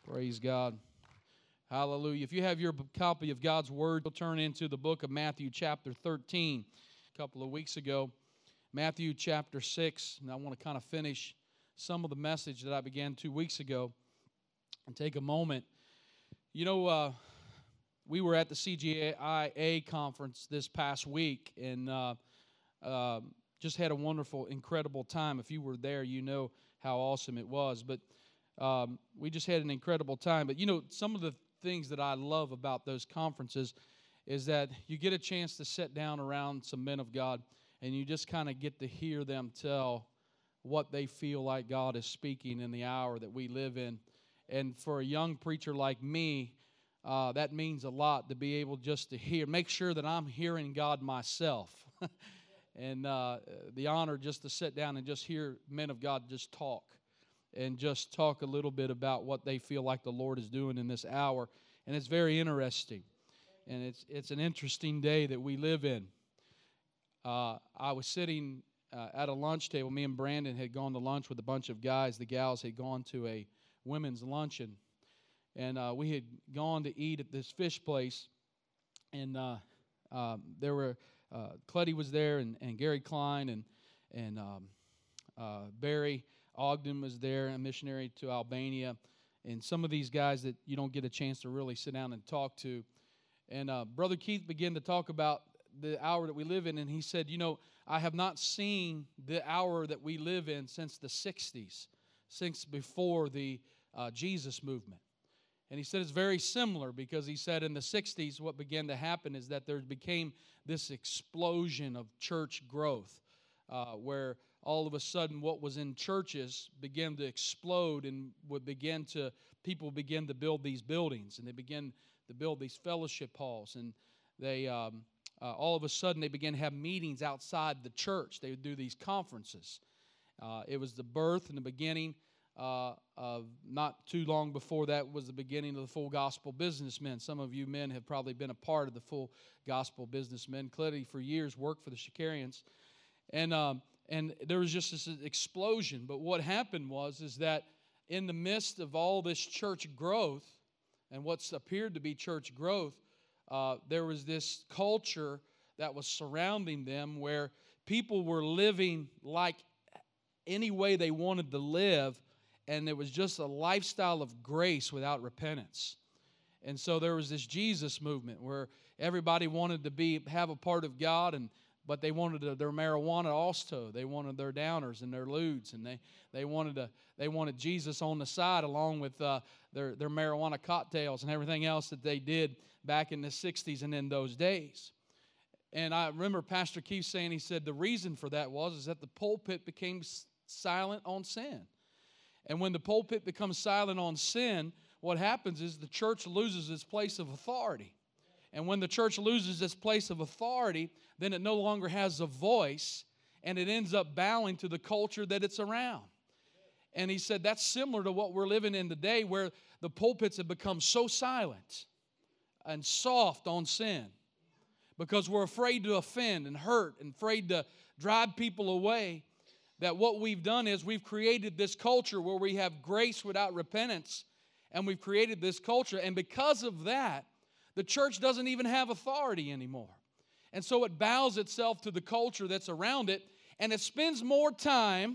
Praise God. Hallelujah. If you have your copy of God's Word, you'll turn into the book of Matthew chapter 13. A couple of weeks ago, Matthew chapter 6, and I want to kind of finish some of the message that I began 2 weeks ago and take a moment. You know, we were at the CGIA conference this past week and just had a wonderful, incredible time. If you were there, you know how awesome it was. But we just had an incredible time. But, you know, some of the things that I love about those conferences is that you get a chance to sit down around some men of God and you just kind of get to hear them tell what they feel like God is speaking in the hour that we live in. And for a young preacher like me, that means a lot to be able just to hear, make sure that I'm hearing God myself. And the honor just to sit down and just hear men of God just talk and just talk a little bit about what they feel like the Lord is doing in this hour. And it's very interesting. And it's an interesting day that we live in. I was sitting at a lunch table. Me and Brandon had gone to lunch with a bunch of guys. The gals had gone to a women's luncheon. And we had gone to eat at this fish place. And there were, Clutty was there and Gary Klein and Barry Ogden was there, a missionary to Albania. And some of these guys that you don't get a chance to really sit down and talk to. And Brother Keith began to talk about the hour that we live in. And he said, you know, I have not seen the hour that we live in since the 60s, since before the Jesus movement. And he said it's very similar because he said in the 60s what began to happen is that there became this explosion of church growth where all of a sudden what was in churches began to explode and people began to build these buildings and they began to build these fellowship halls and they all of a sudden they began to have meetings outside the church. They would do these conferences. It was the birth and the beginning of not too long before that was the beginning of the Full Gospel Businessmen. Some of you men have probably been a part of the Full Gospel Businessmen. Clearly for years worked for the Shakarians. And there was just this explosion. But what happened is that in the midst of all this church growth and what's appeared to be church growth, there was this culture that was surrounding them where people were living like any way they wanted to live, and it was just a lifestyle of grace without repentance. And so there was this Jesus movement where everybody wanted to have a part of God, but they wanted their marijuana also. They wanted their downers and their lewds, and they wanted Jesus on the side along with their marijuana cocktails and everything else that they did back in the 60s and in those days. And I remember Pastor Keith saying, he said the reason for that is that the pulpit became silent on sin. And when the pulpit becomes silent on sin, what happens is the church loses its place of authority. And when the church loses its place of authority, then it no longer has a voice, and it ends up bowing to the culture that it's around. And he said that's similar to what we're living in today, where the pulpits have become so silent and soft on sin because we're afraid to offend and hurt and afraid to drive people away, that what we've done is we've created this culture where we have grace without repentance, and we've created this culture, and because of that, the church doesn't even have authority anymore. And so it bows itself to the culture that's around it, and it spends more time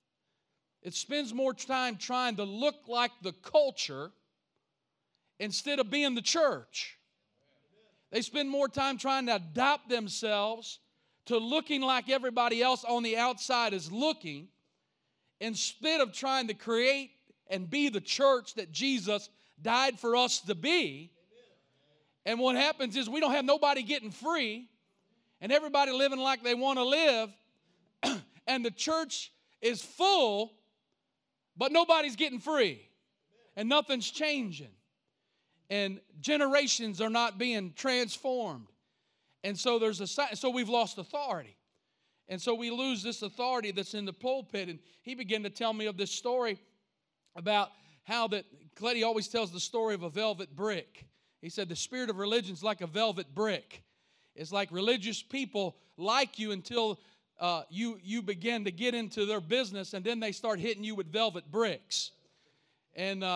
trying to look like the culture instead of being the church. They spend more time trying to adapt themselves to looking like everybody else on the outside is looking, instead of trying to create and be the church that Jesus died for us to be. And what happens is we don't have nobody getting free and everybody living like they want to live, and the church is full, but nobody's getting free and nothing's changing. And generations are not being transformed. And so so we've lost authority. And so we lose this authority that's in the pulpit. And he began to tell me of this story about how that Cletty always tells the story of a velvet brick. He said the spirit of religion is like a velvet brick. It's like religious people like you until you begin to get into their business, and then they start hitting you with velvet bricks. And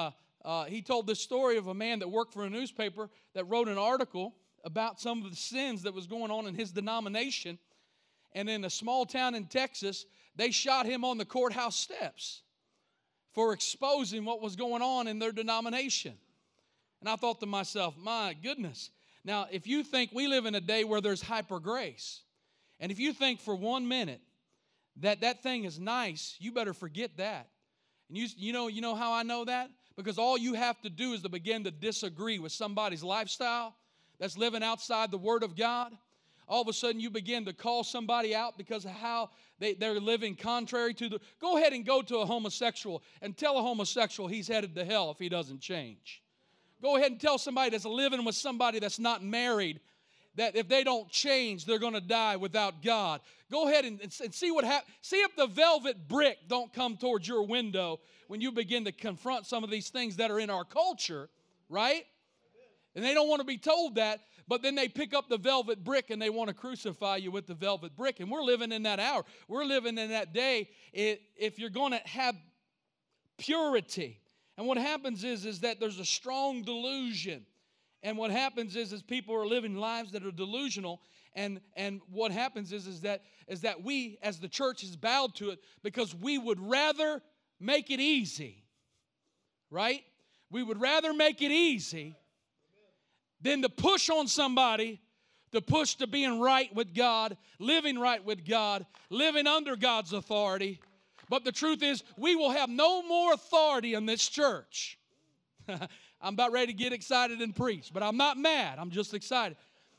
he told this story of a man that worked for a newspaper that wrote an article about some of the sins that was going on in his denomination. And in a small town in Texas, they shot him on the courthouse steps for exposing what was going on in their denomination. And I thought to myself, my goodness. Now, if you think we live in a day where there's hyper grace, and if you think for 1 minute that that thing is nice, you better forget that. And you know how I know that? Because all you have to do is to begin to disagree with somebody's lifestyle that's living outside the Word of God. All of a sudden you begin to call somebody out because of how they're living contrary to the... Go ahead and go to a homosexual and tell a homosexual he's headed to hell if he doesn't change. Go ahead and tell somebody that's living with somebody that's not married that if they don't change, they're going to die without God. Go ahead and see what happens. See if the velvet brick don't come towards your window when you begin to confront some of these things that are in our culture, right? And they don't want to be told that, but then they pick up the velvet brick and they want to crucify you with the velvet brick. And we're living in that hour. We're living in that day. If you're going to have purity, and what happens is that there's a strong delusion. And what happens is people are living lives that are delusional. And what happens is that we, as the church, has bowed to it because we would rather make it easy, right? We would rather make it easy than to push on somebody, to push to being right with God, living right with God, living under God's authority. But the truth is, we will have no more authority in this church. I'm about ready to get excited and preach, but I'm not mad. I'm just excited.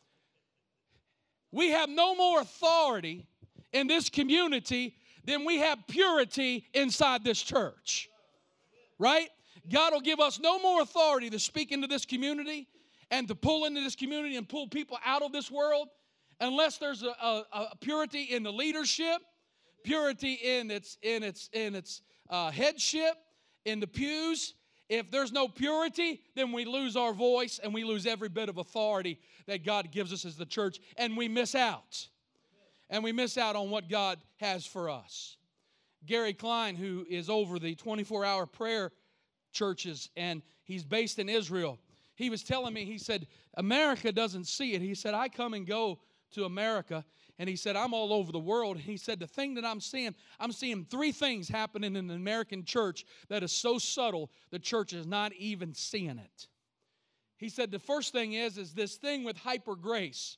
We have no more authority in this community than we have purity inside this church. Right? God will give us no more authority to speak into this community and to pull into this community and pull people out of this world unless there's a purity in the leadership, purity in its headship, in the pews. If there's no purity, then we lose our voice and we lose every bit of authority that God gives us as the church, and we miss out. And we miss out on what God has for us. Gary Klein, who is over the 24-hour prayer churches, and he's based in Israel, he was telling me, he said, America doesn't see it. He said, I come and go to America, and he said, I'm all over the world. He said, the thing that I'm seeing 3 things happening in the American church that is so subtle, the church is not even seeing it. He said, the first thing is this thing with hyper grace.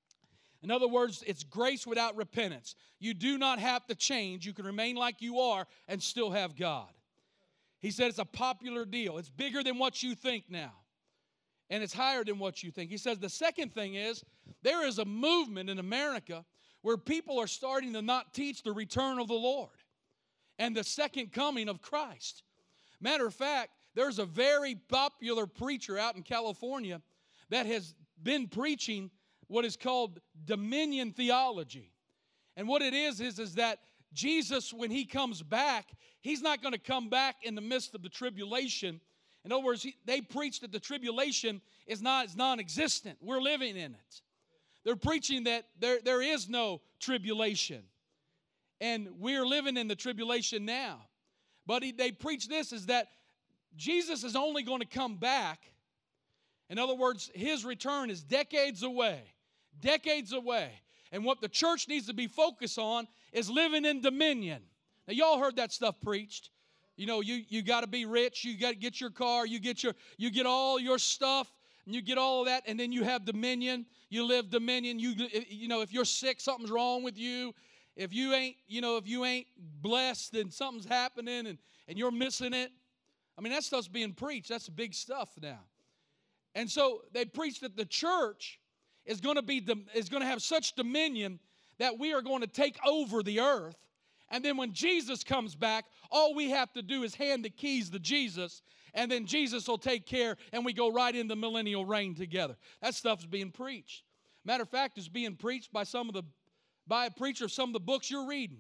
In other words, it's grace without repentance. You do not have to change. You can remain like you are and still have God. He said it's a popular deal. It's bigger than what you think now. And it's higher than what you think. He says the second thing is there is a movement in America where people are starting to not teach the return of the Lord and the second coming of Christ. Matter of fact, there's a very popular preacher out in California that has been preaching what is called dominion theology. And what it is that Jesus, when He comes back, He's not going to come back in the midst of the tribulation. In other words, they preach that the tribulation is non-existent. We're living in it. They're preaching that there is no tribulation. And we're living in the tribulation now. But they preach this is that Jesus is only going to come back. In other words, His return is decades away. Decades away. And what the church needs to be focused on is living in dominion. Now, y'all heard that stuff preached. You know, you got to be rich. You got to get your car. You get all your stuff, and you get all of that, and then you have dominion. You live dominion. You know, if you're sick, something's wrong with you. If you ain't blessed, then something's happening, and you're missing it. I mean, that stuff's being preached. That's big stuff now. And so they preach that the church is going to have such dominion that we are going to take over the earth. And then when Jesus comes back, all we have to do is hand the keys to Jesus, and then Jesus will take care, and we go right into millennial reign together. That stuff's being preached. Matter of fact, it's being preached by a preacher of some of the books you're reading.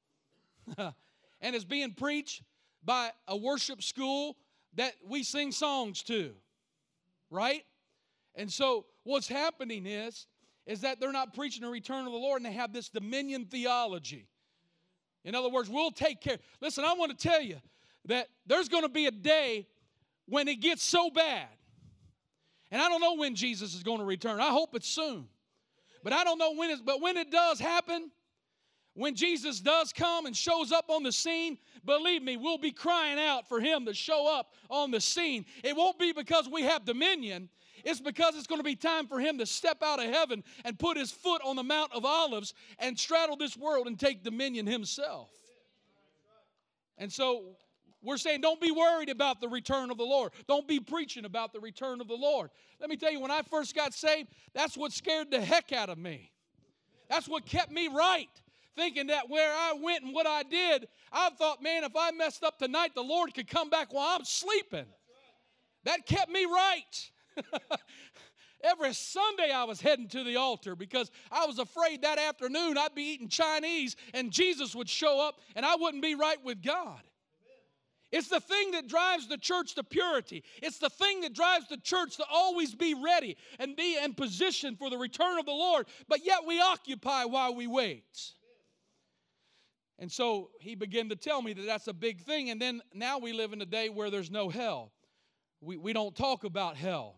And it's being preached by a worship school that we sing songs to. Right? And so what's happening is that they're not preaching the return of the Lord, and they have this dominion theology. In other words, we'll take care. Listen, I want to tell you that there's going to be a day when it gets so bad, and I don't know when Jesus is going to return. I hope it's soon. But I don't know when but when it does happen, when Jesus does come and shows up on the scene, believe me, we'll be crying out for him to show up on the scene. It won't be because we have dominion. It's because it's going to be time for him to step out of heaven and put his foot on the Mount of Olives and straddle this world and take dominion himself. And so we're saying don't be worried about the return of the Lord. Don't be preaching about the return of the Lord. Let me tell you, when I first got saved, that's what scared the heck out of me. That's what kept me right. Thinking that where I went and what I did, I thought, man, if I messed up tonight, the Lord could come back while I'm sleeping. That kept me right. Every Sunday I was heading to the altar because I was afraid that afternoon I'd be eating Chinese and Jesus would show up and I wouldn't be right with God. It's the thing that drives the church to purity. It's the thing that drives the church to always be ready and be in position for the return of the Lord, but yet we occupy while we wait. And so he began to tell me that that's a big thing, and then now we live in a day where there's no hell. We don't talk about hell.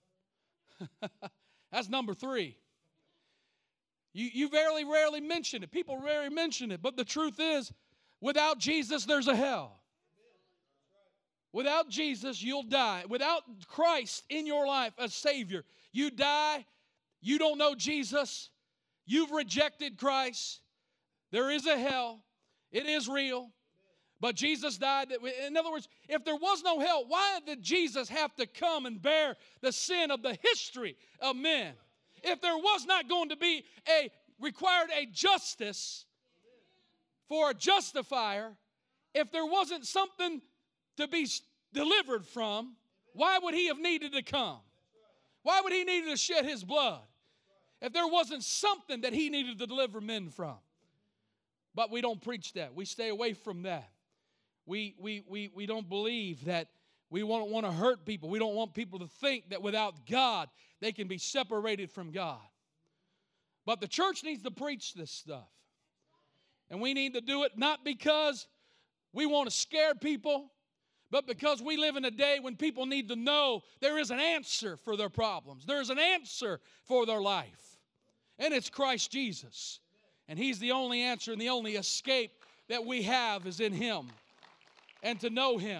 That's number 3. You very rarely mention it. People rarely mention it. But the truth is, without Jesus, there's a hell. Without Jesus, you'll die. Without Christ in your life as Savior, you die. You don't know Jesus. You've rejected Christ. There is a hell. It is real. But Jesus died. In other words, if there was no hell, why did Jesus have to come and bear the sin of the history of men? If there was not going to be required a justice for a justifier, if there wasn't something to be delivered from, why would he have needed to come? Why would he need to shed his blood if there wasn't something that he needed to deliver men from? But we don't preach that. We stay away from that. We don't believe that. We don't want to hurt people. We don't want people to think that without God, they can be separated from God. But the church needs to preach this stuff. And we need to do it not because we want to scare people, but because we live in a day when people need to know there is an answer for their problems. There is an answer for their life. And it's Christ Jesus. And he's the only answer and the only escape that we have is in him. And to know him.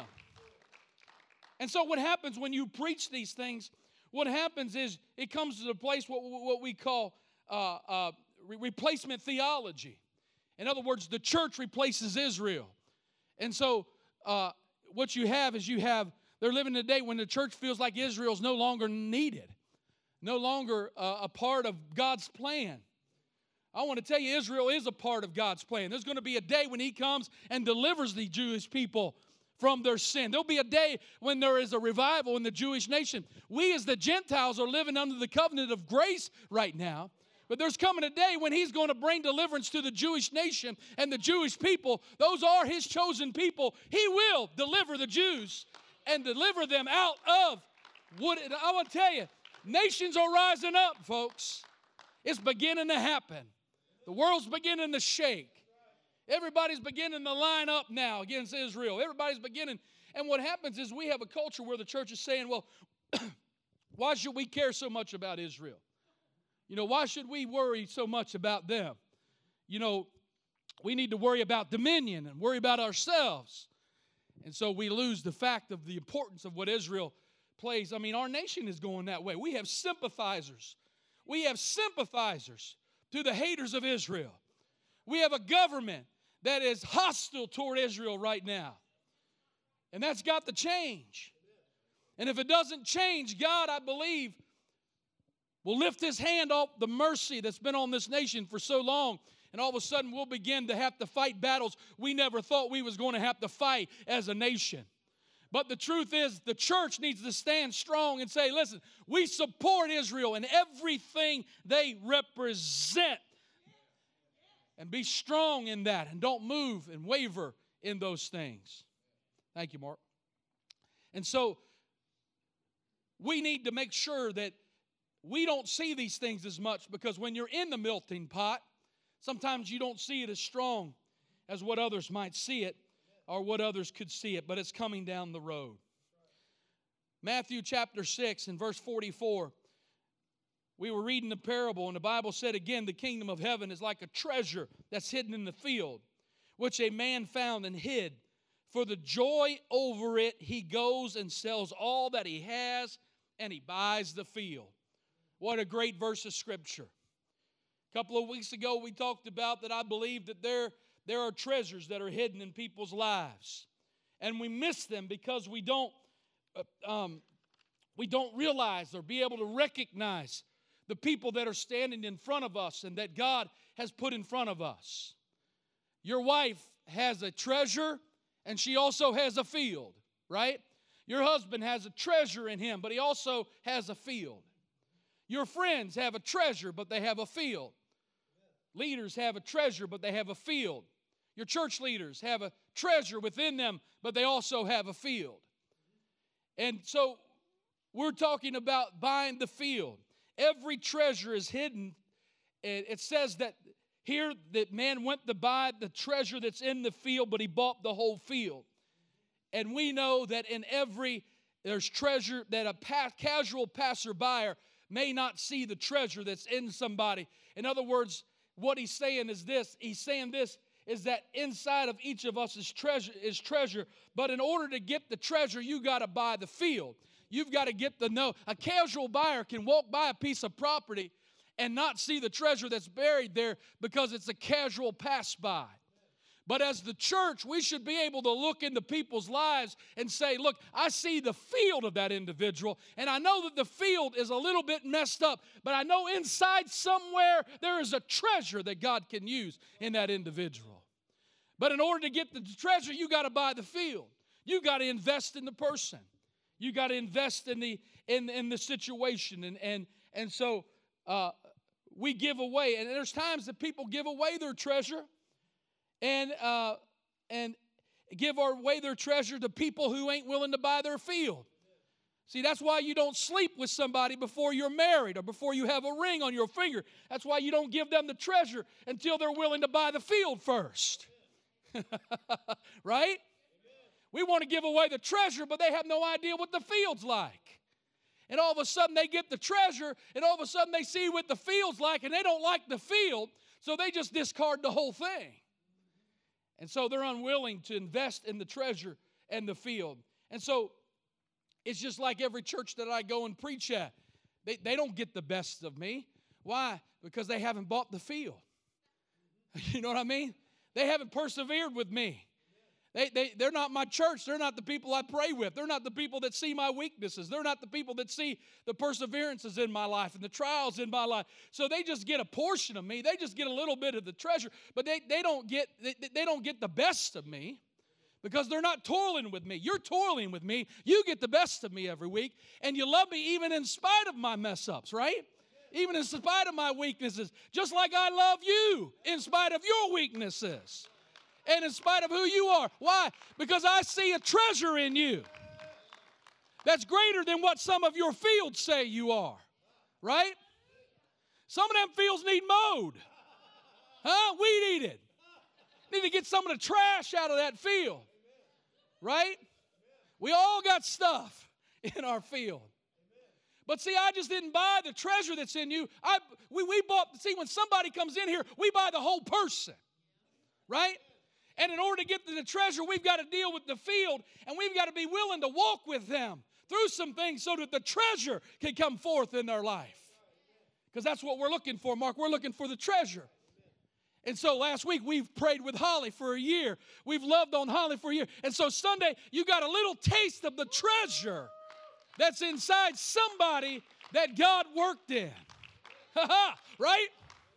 And so what happens when you preach these things, what happens is it comes to the place what we call replacement theology. In other words, the church replaces Israel. And so what you have is they're living in a day when the church feels like Israel's no longer needed, no longer a part of God's plan. I want to tell you, Israel is a part of God's plan. There's going to be a day when he comes and delivers the Jewish people from their sin. There'll be a day when there is a revival in the Jewish nation. We as the Gentiles are living under the covenant of grace right now. But there's coming a day when he's going to bring deliverance to the Jewish nation and the Jewish people. Those are his chosen people. He will deliver the Jews and deliver them out of what I want to tell you, nations are rising up, folks. It's beginning to happen. The world's beginning to shake. Everybody's beginning to line up now against Israel. Everybody's beginning. And what happens is we have a culture where the church is saying, well, why should we care so much about Israel? Why should we worry so much about them? We need to worry about dominion and worry about ourselves. And so we lose the fact of the importance of what Israel plays. I mean, our nation is going that way. We have sympathizers. We have sympathizers to the haters of Israel. We have a government that is hostile toward Israel right now. And that's got to change. And if it doesn't change, God, I believe, will lift his hand off the mercy that's been on this nation for so long. And all of a sudden we'll begin to have to fight battles we never thought we was going to have to fight as a nation. But the truth is, the church needs to stand strong and say, listen, we support Israel in everything they represent. And be strong in that and don't move and waver in those things. Thank you, Mark. And so we need to make sure that we don't see these things as much, because when you're in the melting pot, sometimes you don't see it as strong as what others might see it or what others could see it, but it's coming down the road. Matthew chapter 6 and verse 44. We were reading the parable, and the Bible said again, the kingdom of heaven is like a treasure that's hidden in the field, which a man found and hid. For the joy over it, he goes and sells all that he has, and he buys the field. What a great verse of Scripture. A couple of weeks ago, we talked about that I believe that there are treasures that are hidden in people's lives. And we miss them because we don't realize or be able to recognize the people that are standing in front of us and that God has put in front of us. Your wife has a treasure and she also has a field, right? Your husband has a treasure in him, but he also has a field. Your friends have a treasure, but they have a field. Leaders have a treasure, but they have a field. Your church leaders have a treasure within them, but they also have a field. And so we're talking about buying the field. Every treasure is hidden. It says that here that man went to buy the treasure that's in the field, but he bought the whole field. And we know that there's treasure that a casual passerby may not see the treasure that's in somebody. In other words, what he's saying is this. He's saying this is that inside of each of us is treasure. But in order to get the treasure, you got to buy the field. You've got to get the know. A casual buyer can walk by a piece of property and not see the treasure that's buried there because it's a casual pass-by. But as the church, we should be able to look into people's lives and say, look, I see the field of that individual, and I know that the field is a little bit messed up, but I know inside somewhere there is a treasure that God can use in that individual. But in order to get the treasure, you got to buy the field. You got to invest in the person. You got to invest in the situation. And so we give away, and there's times that people give away their treasure and give away their treasure to people who ain't willing to buy their field. See, that's why you don't sleep with somebody before you're married or before you have a ring on your finger. That's why you don't give them the treasure until they're willing to buy the field first. Right? We want to give away the treasure, but they have no idea what the field's like. And all of a sudden they get the treasure, and all of a sudden they see what the field's like, and they don't like the field, so they just discard the whole thing. And so they're unwilling to invest in the treasure and the field. And so it's just like every church that I go and preach at. They don't get the best of me. Why? Because they haven't bought the field. You know what I mean? They haven't persevered with me. They're not my church. They're not the people I pray with. They're not the people that see my weaknesses. They're not the people that see the perseverances in my life and the trials in my life. So they just get a portion of me. They just get a little bit of the treasure, but they don't get the best of me because they're not toiling with me. You're toiling with me. You get the best of me every week, and you love me even in spite of my mess-ups, right? Even in spite of my weaknesses, just like I love you in spite of your weaknesses. And in spite of who you are. Why? Because I see a treasure in you that's greater than what some of your fields say you are. Right? Some of them fields need mowed. Weed eated. Need to get some of the trash out of that field. Right? We all got stuff in our field. But see, I just didn't buy the treasure that's in you. We bought, see, when somebody comes in here, we buy the whole person. Right? And in order to get to the treasure, we've got to deal with the field, and we've got to be willing to walk with them through some things so that the treasure can come forth in their life. Because that's what we're looking for, Mark. We're looking for the treasure. And so last week, we've prayed with Holly for a year. We've loved on Holly for a year. And so Sunday, you got a little taste of the treasure that's inside somebody that God worked in. Right?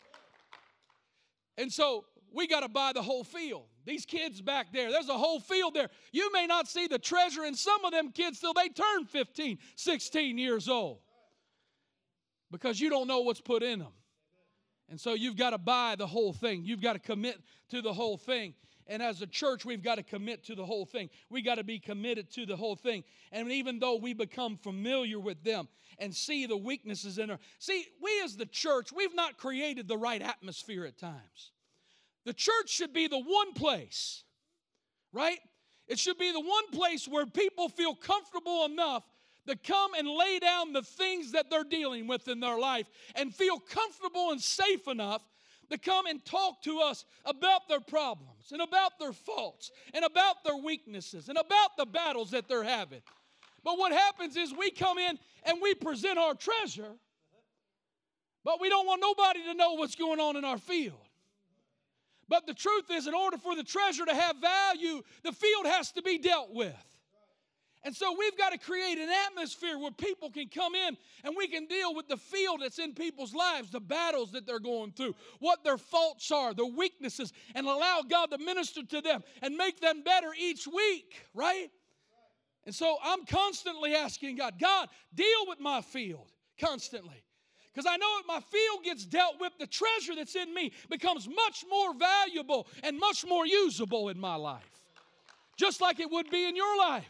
And so we got to buy the whole field. These kids back there, there's a whole field there. You may not see the treasure in some of them kids till they turn 15, 16 years old because you don't know what's put in them. And so you've got to buy the whole thing. You've got to commit to the whole thing. And as a church, we've got to commit to the whole thing. We got to be committed to the whole thing. And even though we become familiar with them and see the weaknesses in her. See, we as the church, we've not created the right atmosphere at times. The church should be the one place, right? It should be the one place where people feel comfortable enough to come and lay down the things that they're dealing with in their life and feel comfortable and safe enough to come and talk to us about their problems and about their faults and about their weaknesses and about the battles that they're having. But what happens is we come in and we present our treasure, but we don't want nobody to know what's going on in our field. But the truth is, in order for the treasure to have value, the field has to be dealt with. And so we've got to create an atmosphere where people can come in and we can deal with the field that's in people's lives, the battles that they're going through, what their faults are, their weaknesses, and allow God to minister to them and make them better each week, right? And so I'm constantly asking God, God, deal with my field constantly. Because I know if my field gets dealt with, the treasure that's in me becomes much more valuable and much more usable in my life. Just like it would be in your life.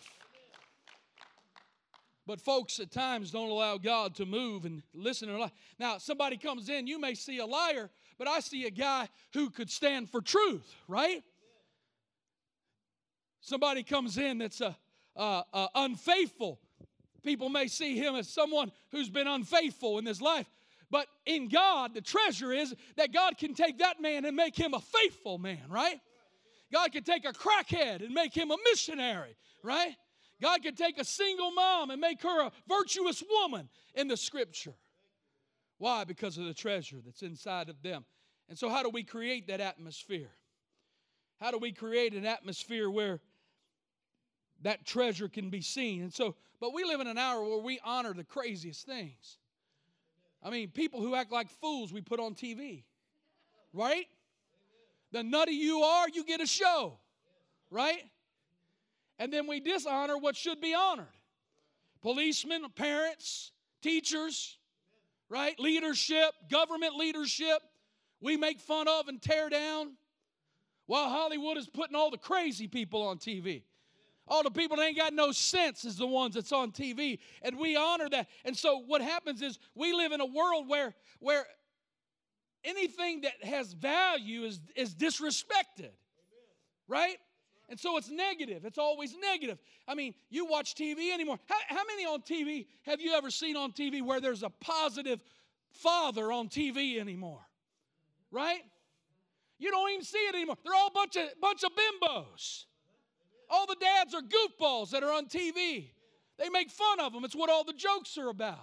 But folks at times don't allow God to move and listen to their life. Now, somebody comes in, you may see a liar, but I see a guy who could stand for truth, right? Somebody comes in that's unfaithful. People may see him as someone who's been unfaithful in his life. But in God, the treasure is that God can take that man and make him a faithful man, right? God can take a crackhead and make him a missionary, right? God can take a single mom and make her a virtuous woman in the Scripture. Why? Because of the treasure that's inside of them. And so how do we create that atmosphere? How do we create an atmosphere where that treasure can be seen? And so, but we live in an hour where we honor the craziest things. I mean, people who act like fools we put on TV, right? The nutty you are, you get a show, right? And then we dishonor what should be honored. Policemen, parents, teachers, right? Leadership, government leadership, we make fun of and tear down. While Hollywood is putting all the crazy people on TV. All the people that ain't got no sense is the ones that's on TV. And we honor that. And so what happens is we live in a world where anything that has value is disrespected. Right? And so it's negative. It's always negative. I mean, you watch TV anymore. How many on TV have you ever seen on TV where there's a positive father on TV anymore? Right? You don't even see it anymore. They're all a bunch of bimbos. All the dads are goofballs that are on TV. They make fun of them. It's what all the jokes are about.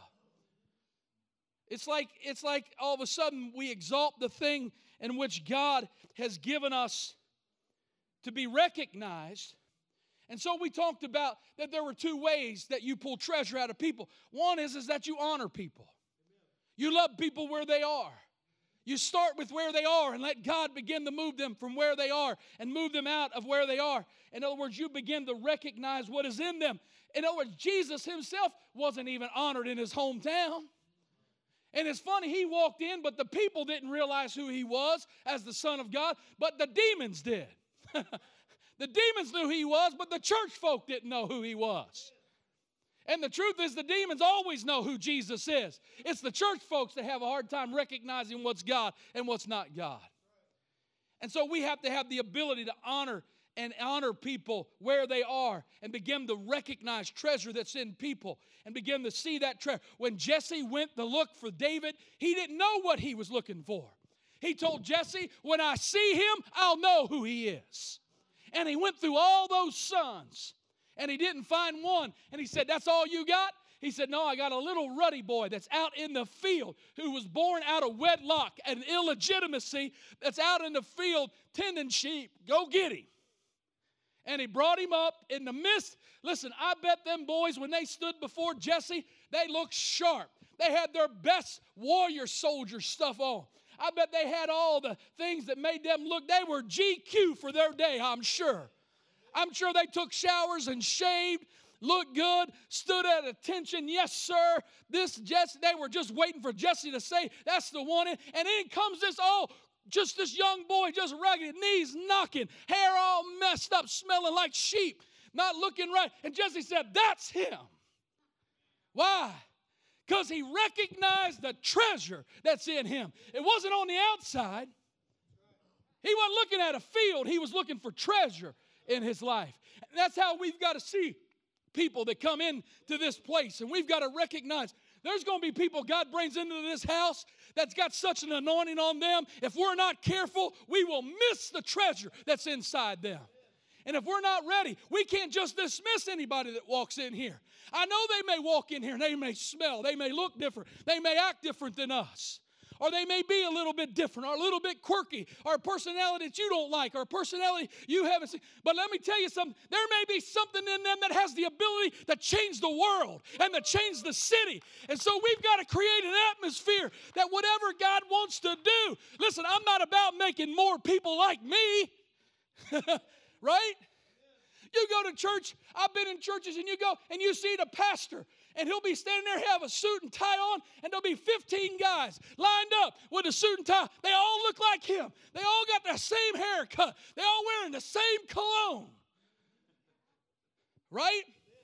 It's like all of a sudden we exalt the thing in which God has given us to be recognized. And so we talked about that there were two ways that you pull treasure out of people. One is that you honor people. You love people where they are. You start with where they are and let God begin to move them from where they are and move them out of where they are. In other words, you begin to recognize what is in them. In other words, Jesus himself wasn't even honored in his hometown. And it's funny, he walked in, but the people didn't realize who he was as the Son of God, but the demons did. The demons knew who he was, but the church folk didn't know who he was. And the truth is the demons always know who Jesus is. It's the church folks that have a hard time recognizing what's God and what's not God. And so we have to have the ability to honor people where they are and begin to recognize treasure that's in people and begin to see that treasure. When Jesse went to look for David, he didn't know what he was looking for. He told Jesse, when I see him, I'll know who he is. And he went through all those sons. And he didn't find one. And he said, that's all you got? He said, no, I got a little ruddy boy that's out in the field who was born out of wedlock and illegitimacy that's out in the field tending sheep. Go get him. And he brought him up in the midst. Listen, I bet them boys, when they stood before Jesse, they looked sharp. They had their best warrior soldier stuff on. I bet they had all the things that made them look. They were GQ for their day, I'm sure. I'm sure they took showers and shaved, looked good, stood at attention. Yes, sir. This Jesse, they were just waiting for Jesse to say, that's the one. And in comes just this young boy, just rugged, knees knocking, hair all messed up, smelling like sheep, not looking right. And Jesse said, that's him. Why? Because he recognized the treasure that's in him. It wasn't on the outside. He wasn't looking at a field. He was looking for treasure in his life. And that's how we've got to see people that come into this place, and we've got to recognize there's going to be people God brings into this house that's got such an anointing on them. If we're not careful, we will miss the treasure that's inside them. And if we're not ready, we can't just dismiss anybody that walks in here. I know they may walk in here and they may smell, they may look different, they may act different than us. Or they may be a little bit different, or a little bit quirky, or a personality that you don't like, or a personality you haven't seen. But let me tell you something. There may be something in them that has the ability to change the world and to change the city. And so we've got to create an atmosphere that whatever God wants to do. Listen, I'm not about making more people like me. Right? You go to church, I've been in churches, and you go and you see the pastor, and he'll be standing there, he'll have a suit and tie on, and there'll be 15 guys lined up with a suit and tie. They all look like him. They all got the same haircut. They all wearing the same cologne. Right?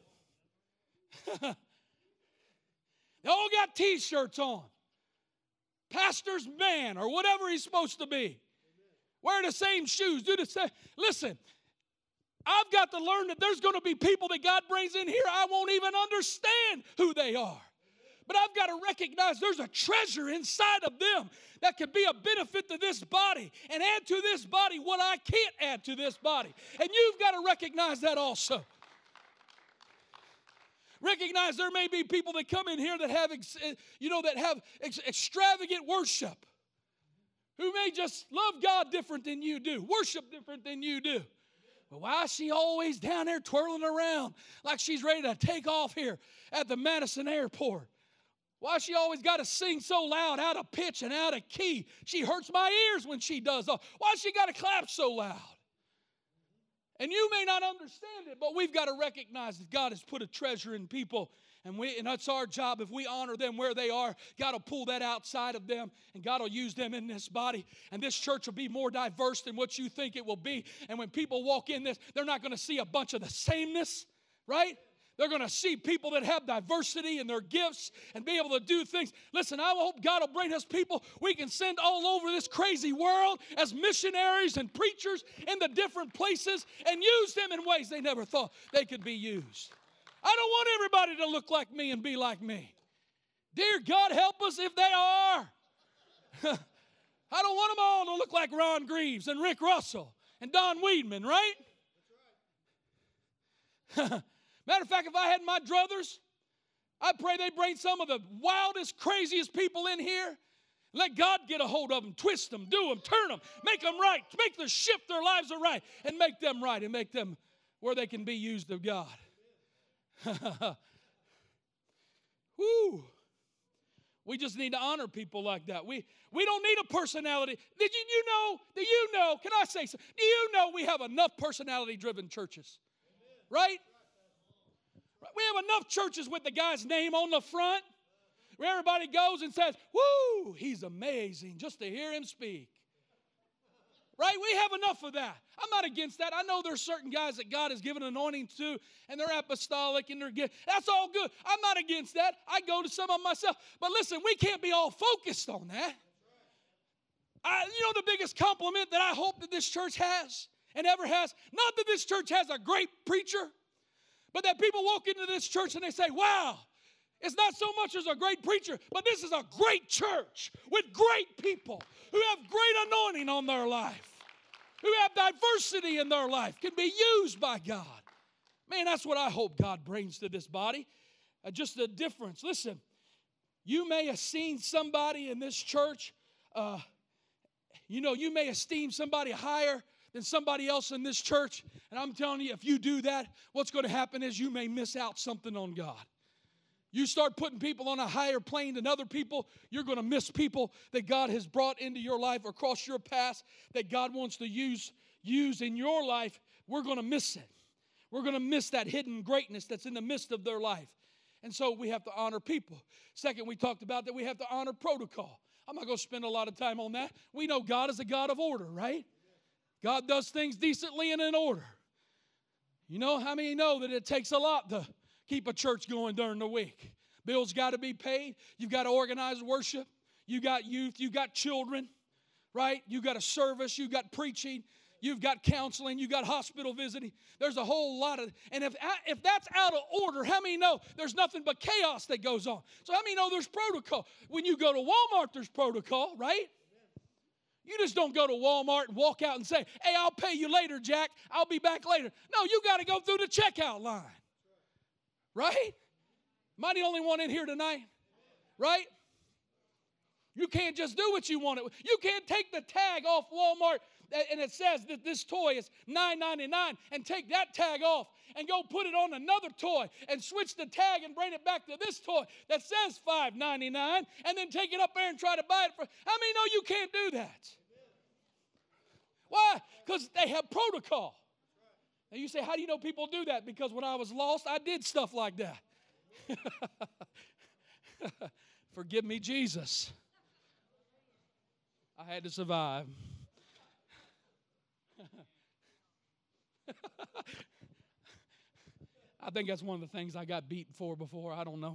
They all got T-shirts on. Pastor's man, or whatever he's supposed to be. Wear the same shoes, do the same. Listen, I've got to learn that there's going to be people that God brings in here, I won't even understand who they are. But I've got to recognize there's a treasure inside of them that could be a benefit to this body and add to this body what I can't add to this body. And you've got to recognize that also. Recognize there may be people that come in here that have, extravagant worship, who may just love God different than you do, worship different than you do. But why is she always down there twirling around like she's ready to take off here at the Madison airport? Why she always got to sing so loud, out of pitch and out of key? She hurts my ears when she does. Why she got to clap so loud? And you may not understand it, but we've got to recognize that God has put a treasure in people. And that's our job. If we honor them where they are, God will pull that outside of them, and God will use them in this body. And this church will be more diverse than what you think it will be. And when people walk in this, they're not going to see a bunch of the sameness, right? They're going to see people that have diversity in their gifts and be able to do things. Listen, I hope God will bring us people we can send all over this crazy world as missionaries and preachers in the different places and use them in ways they never thought they could be used. I don't want everybody to look like me and be like me. Dear God, help us if they are. I don't want them all to look like Ron Greaves and Rick Russell and Don Weedman, right? Matter of fact, if I had my druthers, I'd pray they bring some of the wildest, craziest people in here. Let God get a hold of them, twist them, do them, turn them, make them right, make them shift their lives aright, and make them right, and make them where they can be used of God. Woo. We just need to honor people like that. We don't need a personality. Do you know, can I say something? Do you know we have enough personality-driven churches? Right? We have enough churches with the guy's name on the front where everybody goes and says, woo, he's amazing, just to hear him speak. Right? We have enough of that. I'm not against that. I know there's certain guys that God has given anointing to, and they're apostolic, and they're good. That's all good. I'm not against that. I go to some of them myself. But listen, we can't be all focused on that. The biggest compliment that I hope that this church has and ever has, not that this church has a great preacher, but that people walk into this church and they say, wow, it's not so much as a great preacher, but this is a great church with great people who have great anointing on their life, who have diversity in their life, can be used by God. Man, that's what I hope God brings to this body. Just a difference. Listen, you may have seen somebody in this church, you may esteem somebody higher than somebody else in this church. And I'm telling you, if you do that, what's going to happen is you may miss out something on God. You start putting people on a higher plane than other people, you're going to miss people that God has brought into your life or across your path that God wants to use in your life. We're going to miss it. We're going to miss that hidden greatness that's in the midst of their life. And so we have to honor people. Second, we talked about that we have to honor protocol. I'm not going to spend a lot of time on that. We know God is a God of order, right? God does things decently and in order. How many know that it takes a lot to keep a church going during the week? Bills got to be paid. You've got to organize worship. You got youth. You got children, right? You got a service. You got preaching. You've got counseling. You've got hospital visiting. There's a whole lot of, and if that's out of order, how many know there's nothing but chaos that goes on? So how many know there's protocol? When you go to Walmart, there's protocol, right? You just don't go to Walmart and walk out and say, hey, I'll pay you later, Jack. I'll be back later. No, you got to go through the checkout line. Right? Am I the only one in here tonight? Right? You can't just do what you want. You can't take the tag off Walmart and it says that this toy is $9.99 and take that tag off and go put it on another toy and switch the tag and bring it back to this toy that says $5.99 and then take it up there and try to buy it for. How many know you can't do that? Why? Because they have protocol. Now you say, how do you know people do that? Because when I was lost, I did stuff like that. Forgive me, Jesus. I had to survive. I think that's one of the things I got beaten for before. I don't know.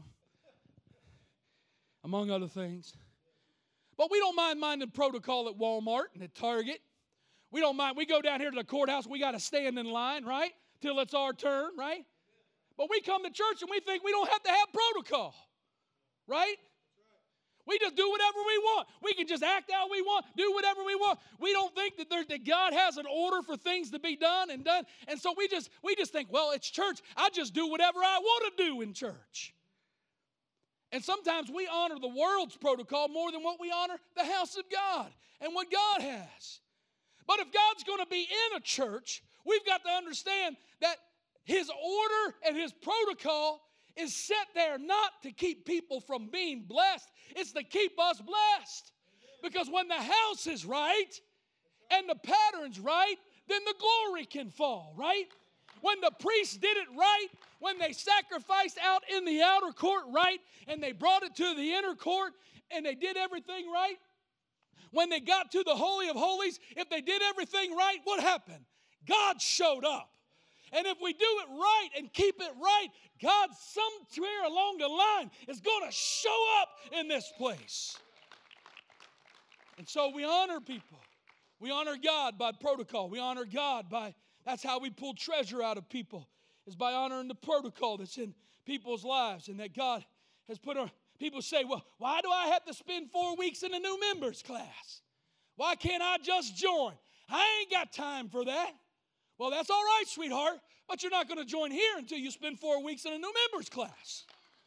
Among other things. But we don't mind protocol at Walmart and at Target. We don't mind. We go down here to the courthouse. We got to stand in line, right? Till it's our turn, right? But we come to church and we think we don't have to have protocol, right? We just do whatever we want. We can just act how we want, do whatever we want. We don't think that God has an order for things to be done. And so we just think, well, it's church. I just do whatever I want to do in church. And sometimes we honor the world's protocol more than what we honor the house of God and what God has. But if God's going to be in a church, we've got to understand that His order and His protocol is set there not to keep people from being blessed. It's to keep us blessed. Because when the house is right and the pattern's right, then the glory can fall, right? When the priests did it right, when they sacrificed out in the outer court right, and they brought it to the inner court, and they did everything right, when they got to the Holy of Holies, if they did everything right, what happened? God showed up. And if we do it right and keep it right, God somewhere along the line is going to show up in this place. And so we honor people. We honor God by protocol. We honor God by, that's how we pull treasure out of people, is by honoring the protocol that's in people's lives and that God has put on. People say, well, why do I have to spend 4 weeks in a new members class? Why can't I just join? I ain't got time for that. Well, that's all right, sweetheart, but you're not going to join here until you spend 4 weeks in a new members class.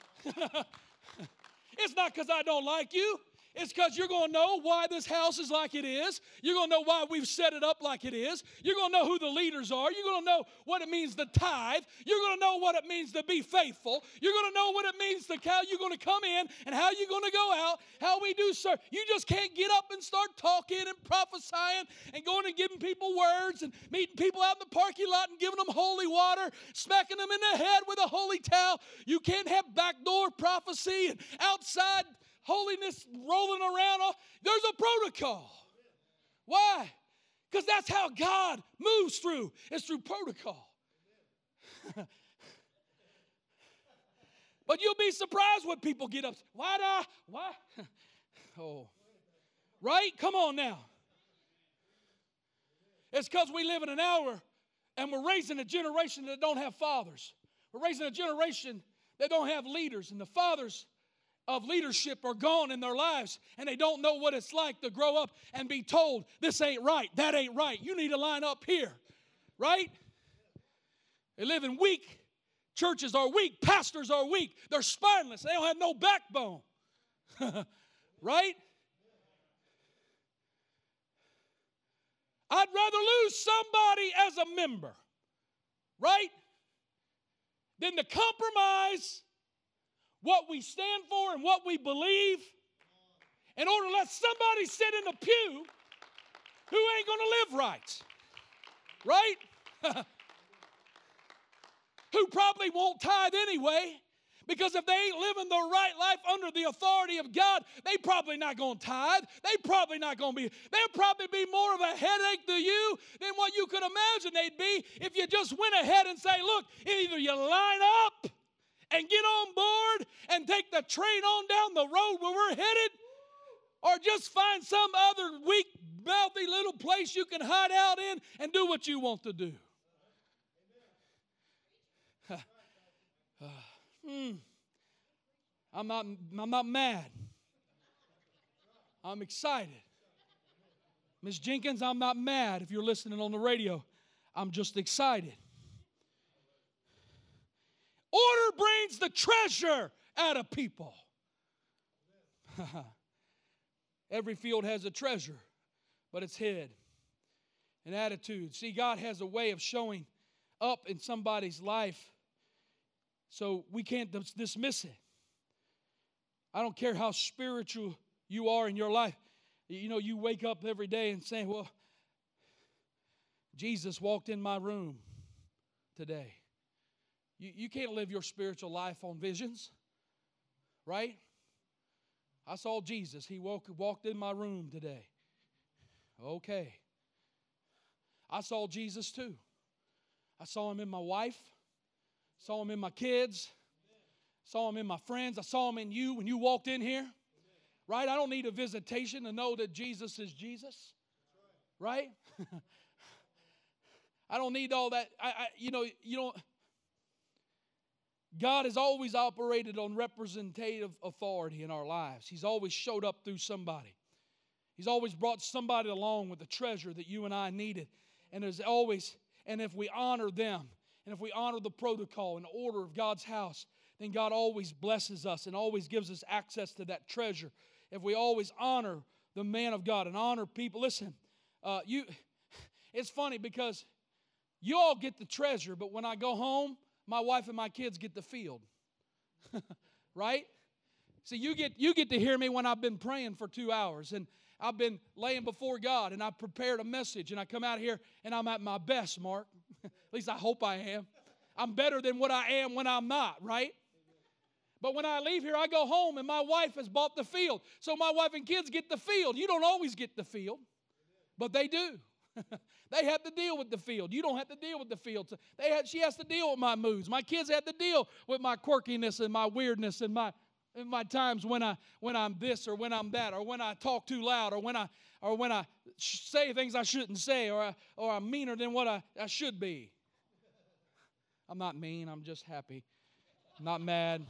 It's not because I don't like you. It's because you're going to know why this house is like it is. You're going to know why we've set it up like it is. You're going to know who the leaders are. You're going to know what it means to tithe. You're going to know what it means to be faithful. You're going to know what it means to how you're going to come in and how you're going to go out, how we do serve. You just can't get up and start talking and prophesying and going and giving people words and meeting people out in the parking lot and giving them holy water, smacking them in the head with a holy towel. You can't have backdoor prophecy and outside holiness rolling around. There's a protocol. Why? Because that's how God moves through. It's through protocol. But you'll be surprised when people get up. Why? Oh. Right? Come on now. It's because we live in an hour and we're raising a generation that don't have fathers. We're raising a generation that don't have leaders. And the fathers of leadership are gone in their lives, and they don't know what it's like to grow up and be told, this ain't right, that ain't right, you need to line up here, right? They live in weak, churches are weak, pastors are weak, they're spineless, they don't have no backbone, right? I'd rather lose somebody as a member, right, than to compromise what we stand for and what we believe in order to let somebody sit in the pew who ain't going to live right? Who probably won't tithe anyway, because if they ain't living the right life under the authority of God, they probably not going to tithe. They'll probably be more of a headache to you than what you could imagine they'd be if you just went ahead and say, look, either you line up and get on board and take the train on down the road where we're headed, or just find some other weak mouthy little place you can hide out in and do what you want to do. I'm not mad. I'm excited. Ms. Jenkins, I'm not mad if you're listening on the radio. I'm just excited. Order brings the treasure out of people. Every field has a treasure, but it's hid. An attitude. See, God has a way of showing up in somebody's life, so we can't dismiss it. I don't care how spiritual you are in your life. You know, you wake up every day and say, well, Jesus walked in my room today. You can't live your spiritual life on visions, right? I saw Jesus. He walked in my room today. Okay. I saw Jesus too. I saw him in my wife. Saw him in my kids. Saw him in my friends. I saw him in you when you walked in here. Right? I don't need a visitation to know that Jesus is Jesus. Right? I don't need all that. You don't. God has always operated on representative authority in our lives. He's always showed up through somebody. He's always brought somebody along with the treasure that you and I needed. And there's always, and if we honor them, and if we honor the protocol and order of God's house, then God always blesses us and always gives us access to that treasure. If we always honor the man of God and honor people. Listen, it's funny because you all get the treasure, but when I go home, my wife and my kids get the field. Right? See, you get to hear me when I've been praying for 2 hours and I've been laying before God and I've prepared a message and I come out here and I'm at my best, Mark. At least I hope I am. I'm better than what I am when I'm not, right? But when I leave here, I go home and my wife has bought the field. So my wife and kids get the field. You don't always get the field, but they do. They have to deal with the field. You don't have to deal with the field. So she has to deal with my moods. My kids have to deal with my quirkiness and my weirdness and my times when I'm this or when I'm that or when I talk too loud or when I say things I shouldn't say or I'm meaner than what I should be. I'm not mean. I'm just happy. I'm not mad.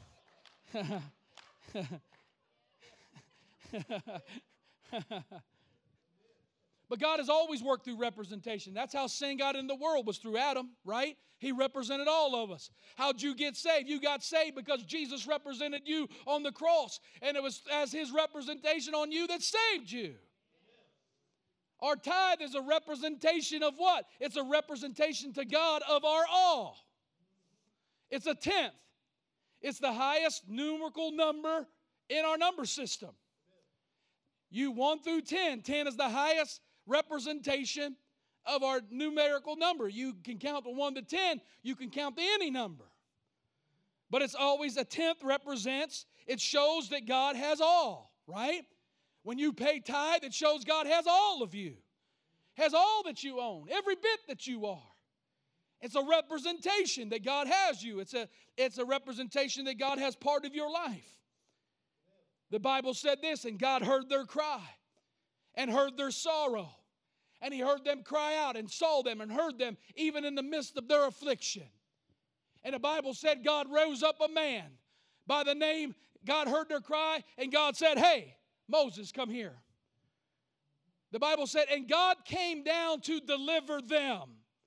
But God has always worked through representation. That's how sin got in the world, was through Adam, right? He represented all of us. How'd you get saved? You got saved because Jesus represented you on the cross. And it was as His representation on you that saved you. Our tithe is a representation of what? It's a representation to God of our all. It's a tenth. It's the highest numerical number in our number system. You 1 through 10. 10 is the highest representation of our numerical number. You can count from 1 to 10. You can count to any number. But it's always a tenth represents. It shows that God has all, right? When you pay tithe, it shows God has all of you. Has all that you own. Every bit that you are. It's a representation that God has you. It's a representation that God has part of your life. The Bible said this, and God heard their cry and heard their sorrow. And He heard them cry out and saw them and heard them even in the midst of their affliction. And the Bible said God rose up a man by the name, God heard their cry, and God said, hey, Moses, come here. The Bible said, and God came down to deliver them.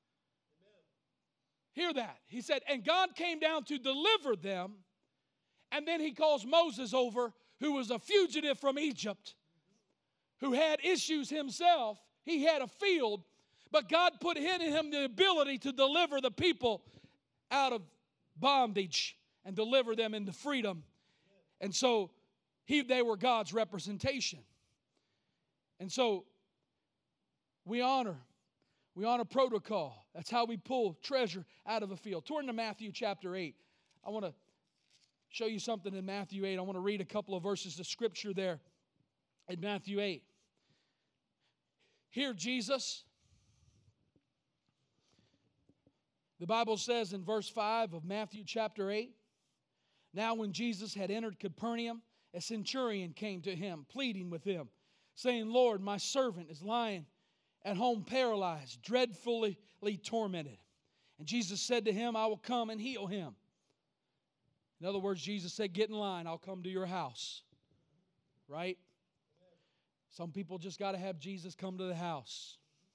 Hear that. He said, and God came down to deliver them. And then He calls Moses over, who was a fugitive from Egypt, who had issues himself. He had a field, but God put in him the ability to deliver the people out of bondage and deliver them into freedom. And so they were God's representation. And so we honor protocol. That's how we pull treasure out of a field. Turn to Matthew chapter 8. I want to show you something in Matthew 8. I want to read a couple of verses of Scripture there in Matthew 8. Here, Jesus, the Bible says in verse 5 of Matthew chapter 8, now when Jesus had entered Capernaum, a centurion came to Him, pleading with Him, saying, Lord, my servant is lying at home paralyzed, dreadfully tormented. And Jesus said to him, I will come and heal him. In other words, Jesus said, get in line, I'll come to your house. Right? Some people just got to have Jesus come to the house.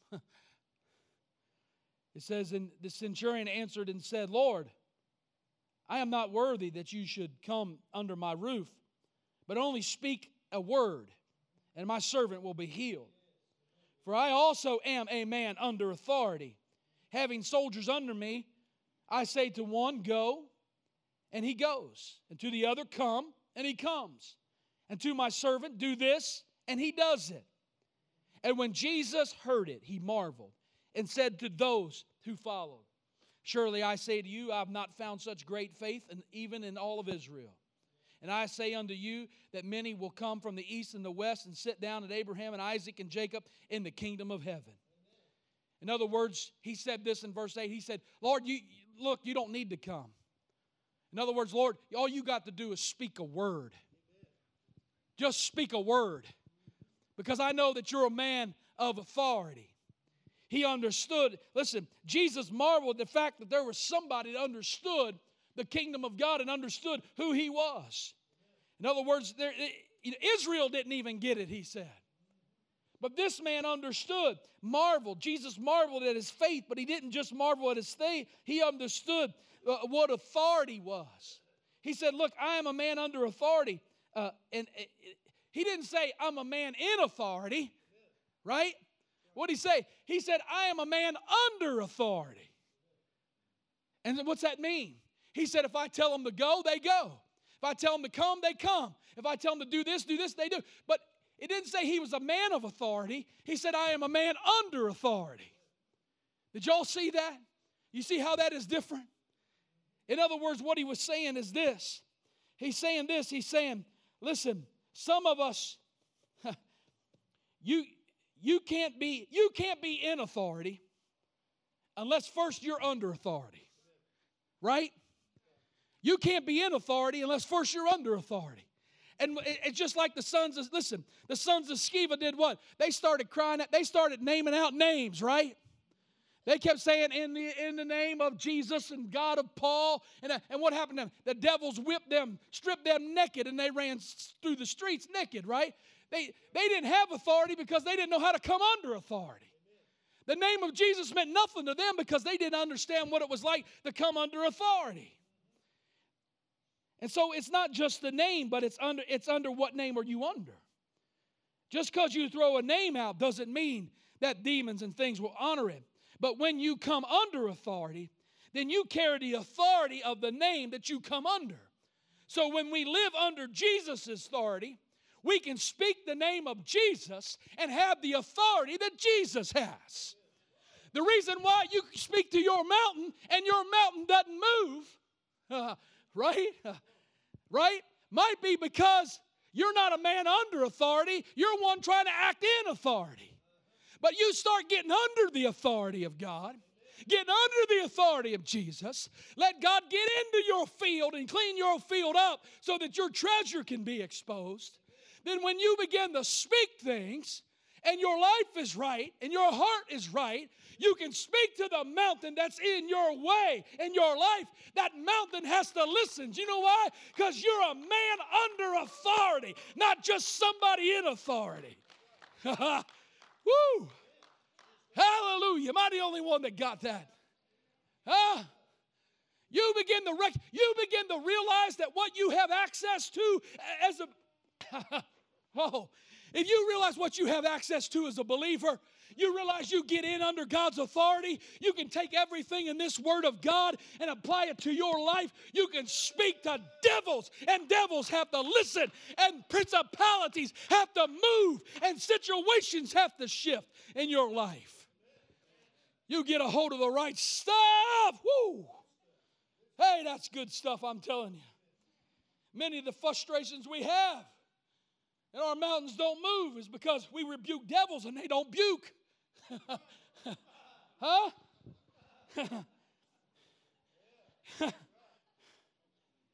It says, and the centurion answered and said, Lord, I am not worthy that you should come under my roof, but only speak a word, and my servant will be healed. For I also am a man under authority, having soldiers under me. I say to one, go, and he goes. And to the other, come, and he comes. And to my servant, do this, and he does it. And when Jesus heard it, he marveled and said to those who followed, surely I say to you, I have not found such great faith even in all of Israel. And I say unto you that many will come from the east and the west and sit down at Abraham and Isaac and Jacob in the kingdom of heaven. In other words, he said this in verse 8. He said, Lord, look, you don't need to come. In other words, Lord, all you got to do is speak a word. Just speak a word. Because I know that you're a man of authority. He understood. Listen, Jesus marveled at the fact that there was somebody that understood the kingdom of God and understood who he was. In other words, Israel didn't even get it, he said. But this man understood, marveled. Jesus marveled at his faith, but he didn't just marvel at his faith. He understood what authority was. He said, look, I am a man under authority. And he didn't say, I'm a man in authority, right? What did he say? He said, I am a man under authority. And what's that mean? He said, if I tell them to go, they go. If I tell them to come, they come. If I tell them to do this, they do. But it didn't say he was a man of authority. He said, I am a man under authority. Did y'all see that? You see how that is different? In other words, what he was saying is this. He's saying this. He's saying, listen, some of us, you can't be in authority unless first you're under authority. Right? You can't be in authority unless first you're under authority. And it's just like the sons of Sceva did what? They started crying out. They started naming out names, right? They kept saying, in the name of Jesus and God of Paul. And what happened to them? The devils whipped them, stripped them naked, and they ran through the streets naked, right? They didn't have authority because they didn't know how to come under authority. The name of Jesus meant nothing to them because they didn't understand what it was like to come under authority. And so it's not just the name, but it's under what name are you under? Just because you throw a name out doesn't mean that demons and things will honor it. But when you come under authority, then you carry the authority of the name that you come under. So when we live under Jesus' authority, we can speak the name of Jesus and have the authority that Jesus has. The reason why you speak to your mountain and your mountain doesn't move, right? Might be because you're not a man under authority. You're one trying to act in authority. But you start getting under the authority of God, getting under the authority of Jesus. Let God get into your field and clean your field up so that your treasure can be exposed. Then when you begin to speak things and your life is right and your heart is right, you can speak to the mountain that's in your way in your life. That mountain has to listen. Do you know why? Because you're a man under authority, not just somebody in authority. Woo! Hallelujah. Am I the only one that got that? You begin to realize that what you have access to as a if you realize what you have access to as a believer, you realize you get in under God's authority. You can take everything in this word of God and apply it to your life. You can speak to devils, and devils have to listen, and principalities have to move, and situations have to shift in your life. You get a hold of the right stuff. Woo! Hey, that's good stuff, I'm telling you. Many of the frustrations we have and our mountains don't move is because we rebuke devils and they don't buke. Huh?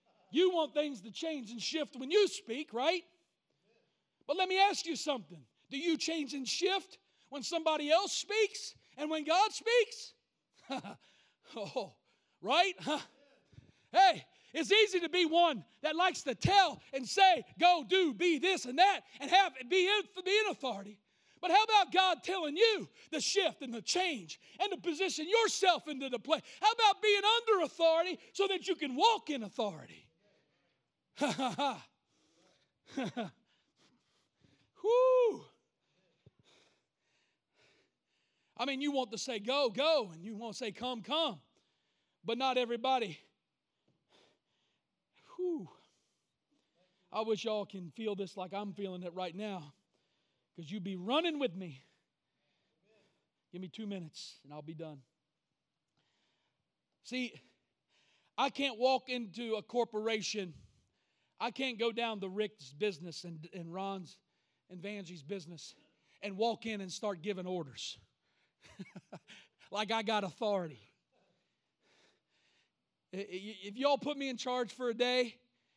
You want things to change and shift when you speak, right? But let me ask you something. Do you change and shift when somebody else speaks and when God speaks? Oh, right? Hey, it's easy to be one that likes to tell and say, go, do, be this and that, and be in authority. But how about God telling you the shift and the change and to position yourself into the place? How about being under authority so that you can walk in authority? Ha ha ha. Whoo. I mean, you want to say go, go, and you want to say come, come. But not everybody. Whew. I wish y'all can feel this like I'm feeling it right now. Because you be running with me. Give me 2 minutes and I'll be done. See, I can't walk into a corporation. I can't go down to Rick's business and Ron's and Vanjie's business and walk in and start giving orders. Like I got authority. If y'all put me in charge for a day,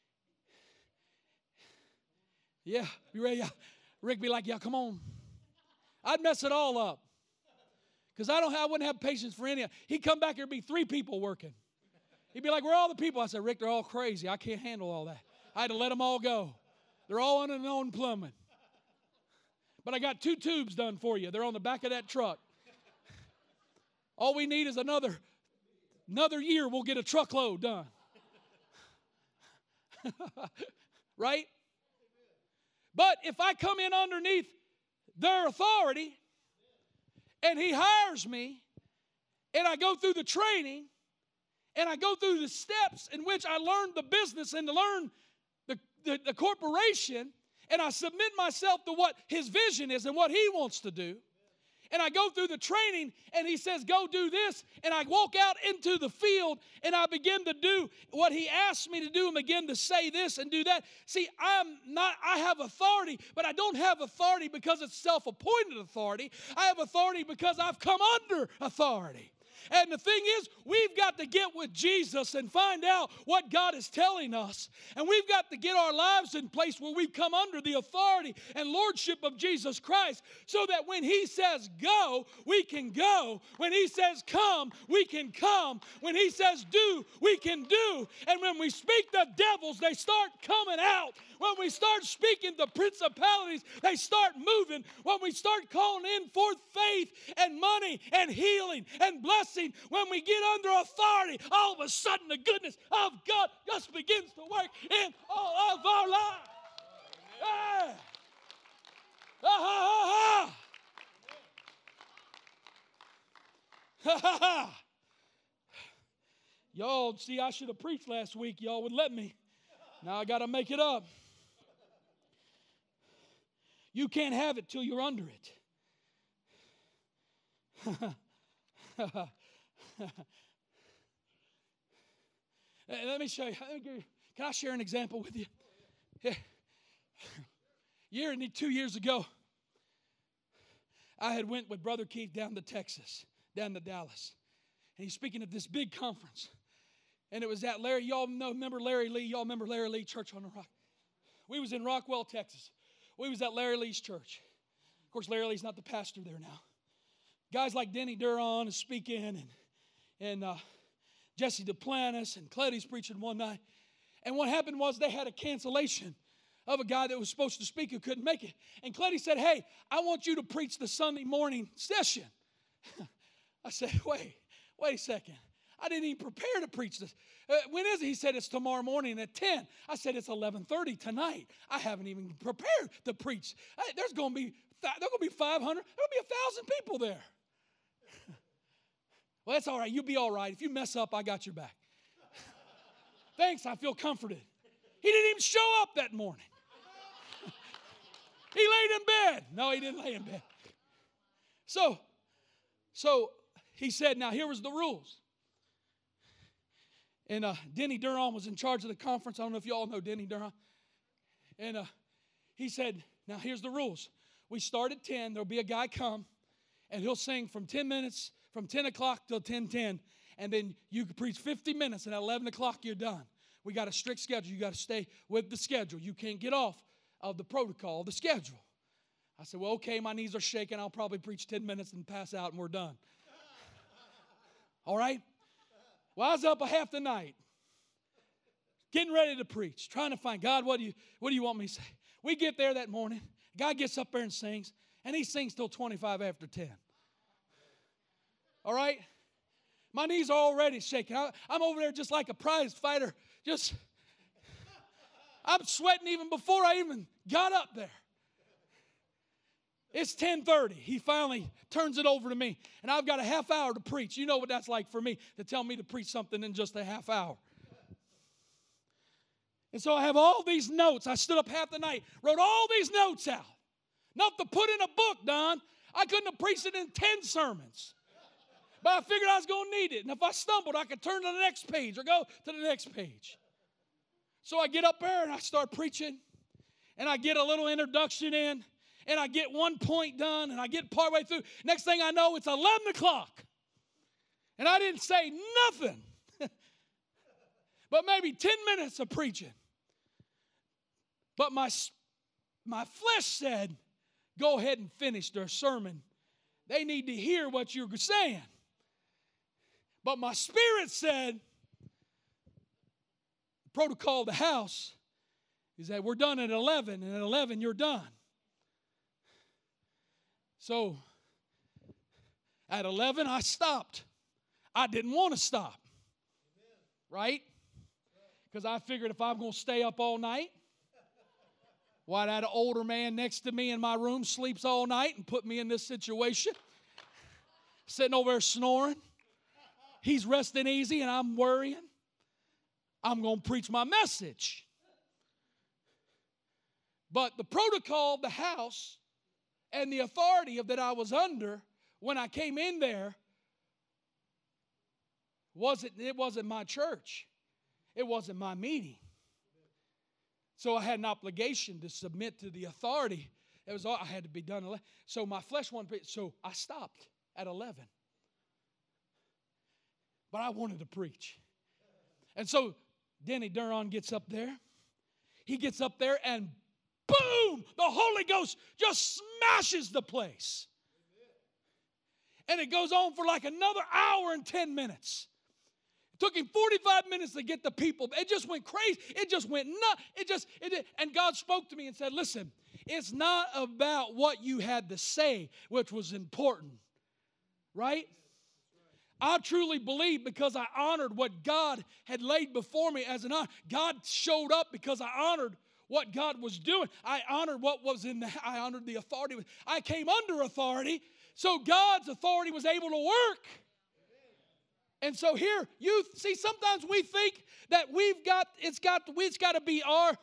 yeah, you ready? Rick be like, yeah, come on. I'd mess it all up. Because I wouldn't have patience for any. He'd come back here and be 3 people working. He'd be like, where are all the people? I said, Rick, they're all crazy. I can't handle all that. I had to let them all go. They're all unknown plumbing. But I got 2 tubes done for you. They're on the back of that truck. All we need is another year, we'll get a truckload done. Right? But if I come in underneath their authority and he hires me and I go through the training and I go through the steps in which I learn the business and to learn the corporation, and I submit myself to what his vision is and what he wants to do, and I go through the training and he says, go do this, and I walk out into the field and I begin to do what he asked me to do and begin to say this and do that. See, I have authority, but I don't have authority because it's self-appointed authority. I have authority because I've come under authority. And the thing is, we've got to get with Jesus and find out what God is telling us. And we've got to get our lives in place where we've come under the authority and lordship of Jesus Christ so that when He says go, we can go. When He says come, we can come. When He says do, we can do. And when we speak the devils, they start coming out. When we start speaking the principalities, they start moving. When we start calling in forth faith and money and healing and blessing, when we get under authority, all of a sudden the goodness of God just begins to work in all of our lives. Yeah. Y'all, see, I should have preached last week. Y'all would let me. Now I got to make it up. You can't have it till you're under it. Let me show you. Can I share an example with you? Yeah. 2 years ago, I had went with Brother Keith down to Texas, down to Dallas. And he's speaking at this big conference. And it was at Larry. Y'all remember Larry Lee? Y'all remember Larry Lee Church on the Rock? We was in Rockwell, Texas. We was at Larry Lee's church. Of course, Larry Lee's not the pastor there now. Guys like Denny Duron is speaking, and Jesse Duplantis, and Cleddy's preaching one night. And what happened was they had a cancellation of a guy that was supposed to speak who couldn't make it. And Cleddy said, hey, I want you to preach the Sunday morning session. I said, wait a second. I didn't even prepare to preach this. When is it? He said, it's tomorrow morning at 10. I said, it's 11:30 tonight. I haven't even prepared to preach. There's going to be 500. There'll be 1,000 people there. Well, that's all right. You'll be all right. If you mess up, I got your back. Thanks. I feel comforted. He didn't even show up that morning. He laid in bed. No, he didn't lay in bed. So he said, now here was the rules. And Denny Duron was in charge of the conference. I don't know if you all know Denny Duron. And he said, now here's the rules. We start at 10. There'll be a guy come, and he'll sing from 10 minutes, from 10 o'clock till 10:10. And then you can preach 50 minutes, and at 11 o'clock you're done. We got a strict schedule. You got to stay with the schedule. You can't get off of the protocol, the schedule. I said, well, okay, my knees are shaking. I'll probably preach 10 minutes and pass out and we're done. All right? Well, I was up a half the night, getting ready to preach, trying to find, God, what do you want me to say? We get there that morning. God gets up there and sings, and he sings till 25 after 10. All right? My knees are already shaking. I'm over there just like a prize fighter. I'm sweating even before I even got up there. It's 10:30. He finally turns it over to me, and I've got a half hour to preach. You know what that's like for me, to tell me to preach something in just a half hour. And so I have all these notes. I stood up half the night, wrote all these notes out. Enough to put in a book, Don. I couldn't have preached it in 10 sermons. But I figured I was going to need it. And if I stumbled, I could turn to the next page or go to the next page. So I get up there and I start preaching. And I get a little introduction in. And I get one point done. And I get partway through. Next thing I know, it's 11 o'clock. And I didn't say nothing. But maybe 10 minutes of preaching. But my flesh said, go ahead and finish their sermon. They need to hear what you're saying. But my spirit said, the protocol of the house is that we're done at 11, and at 11 you're done. So at 11 I stopped. I didn't want to stop. Right? Because I figured if I'm going to stay up all night, why that older man next to me in my room sleeps all night and put me in this situation? Sitting over there snoring. He's resting easy and I'm worrying. I'm going to preach my message. But the protocol of the house and the authority that I was under when I came in there it wasn't my church. It wasn't my meeting. So I had an obligation to submit to the authority. It was all I had to be done. So my flesh wanted, so I stopped at 11. But I wanted to preach. And so Denny Duran gets up there. He gets up there and boom, the Holy Ghost just smashes the place. And it goes on for like another hour and 10 minutes. It took him 45 minutes to get the people. It just went crazy. It just went nuts. And God spoke to me and said, listen, it's not about what you had to say, which was important. Right? I truly believe because I honored what God had laid before me as an honor. God showed up because I honored what God was doing. I honored what was I honored the authority. I came under authority, so God's authority was able to work. And so here, you see, sometimes we think that it's got to be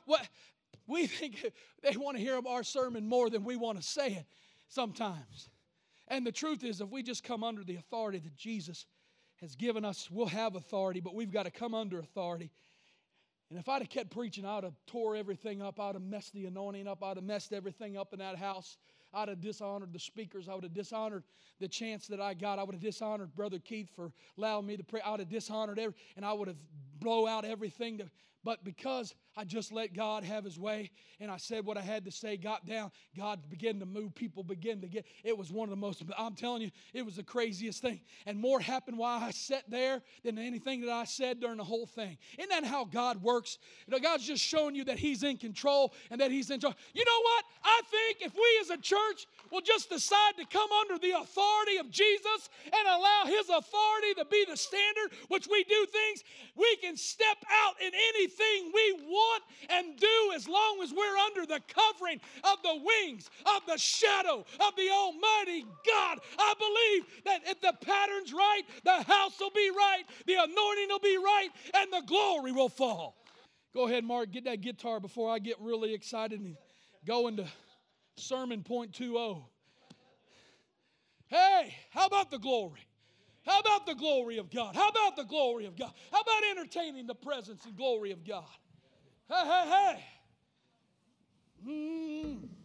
we think they want to hear our sermon more than we want to say it sometimes. And the truth is, if we just come under the authority that Jesus has given us, we'll have authority, but we've got to come under authority. And if I'd have kept preaching, I would have tore everything up. I would have messed the anointing up. I would have messed everything up in that house. I would have dishonored the speakers. I would have dishonored the chance that I got. I would have dishonored Brother Keith for allowing me to pray. I would have dishonored and I would have blow out everything. But because I just let God have His way and I said what I had to say, got down, God began to move. People began to get, it was one of the most, I'm telling you, it was the craziest thing. And more happened while I sat there than anything that I said during the whole thing. Isn't that how God works? You know, God's just showing you that He's in control and that He's in charge. You know what? I think if we as a church will just decide to come under the authority of Jesus and allow His authority to be the standard which we do things, we can step out in anything we want and do as long as we're under the covering of the wings of the shadow of the Almighty God. I believe that if the pattern's right, the house will be right, the anointing will be right, and the glory will fall. Go ahead, Mark, get that guitar before I get really excited and go into sermon point 2.0. Hey, how about the glory? How about the glory of God? How about the glory of God? How about entertaining the presence and glory of God? Hey, hey, hey.